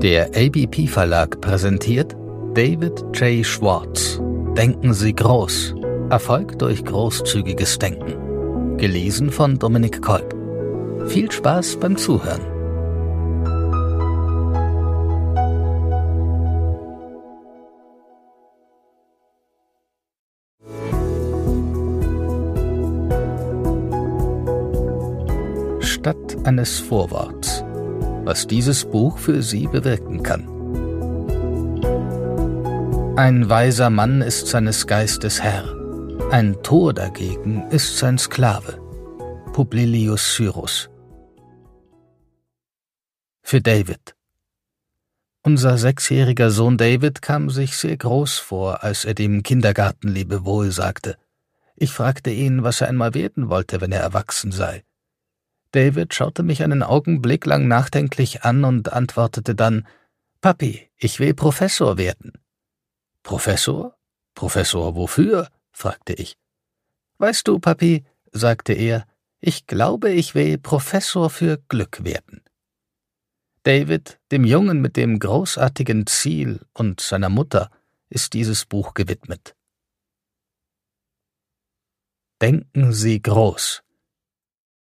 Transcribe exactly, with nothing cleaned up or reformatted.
Der A B P Verlag präsentiert David J. Schwartz. Denken Sie groß. Erfolg durch großzügiges Denken. Gelesen von Dominik Kolb. Viel Spaß beim Zuhören. Statt eines Vorworts. Was dieses Buch für Sie bewirken kann. Ein weiser Mann ist seines Geistes Herr, ein Tor dagegen ist sein Sklave. Publilius Syrus. Für David. Unser sechsjähriger Sohn David kam sich sehr groß vor, als er dem Kindergarten Lebewohl sagte. Ich fragte ihn, was er einmal werden wollte, wenn er erwachsen sei. David schaute mich einen Augenblick lang nachdenklich an und antwortete dann, »Papi, ich will Professor werden.« »Professor? Professor wofür?« fragte ich. »Weißt du, Papi«, sagte er, »ich glaube, ich will Professor für Glück werden.« David, dem Jungen mit dem großartigen Ziel, und seiner Mutter ist dieses Buch gewidmet. Denken Sie groß.